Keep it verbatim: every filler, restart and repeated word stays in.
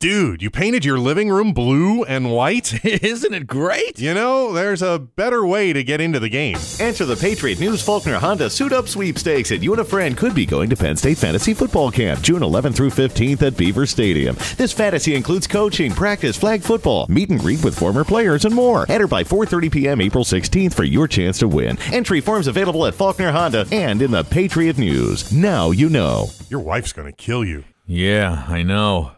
Dude, you painted your living room blue and white? Isn't it great? You know, there's a better way to get into the game. Enter the Patriot News Faulkner Honda Suit Up Sweepstakes, and you and a friend could be going to Penn State Fantasy Football Camp June eleventh through fifteenth at Beaver Stadium. This fantasy includes coaching, practice, flag football, meet and greet with former players, and more. Enter by four thirty p.m. April sixteenth for your chance to win. Entry forms available at Faulkner Honda and in the Patriot News. Now you know. Your wife's going to kill you. Yeah, I know.